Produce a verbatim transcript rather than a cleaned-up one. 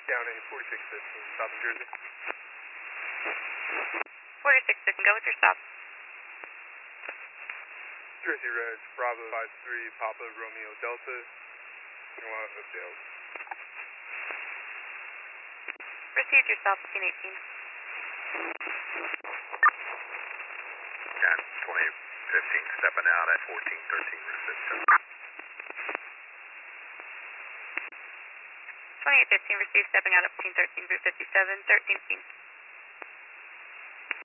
Down in forty-six fifteen, South New Jersey. forty-six fifteen, go with your stop. Jersey Red, Bravo five three, Papa Romeo Delta. You want to Delta. Received your stop, fifteen eighteen. Yeah, twenty fifteen, stepping out at fourteen thirteen, received. twenty-eight fifteen, received, stepping out at fourteen thirteen, Route fifty-seven, thirteen fifteen.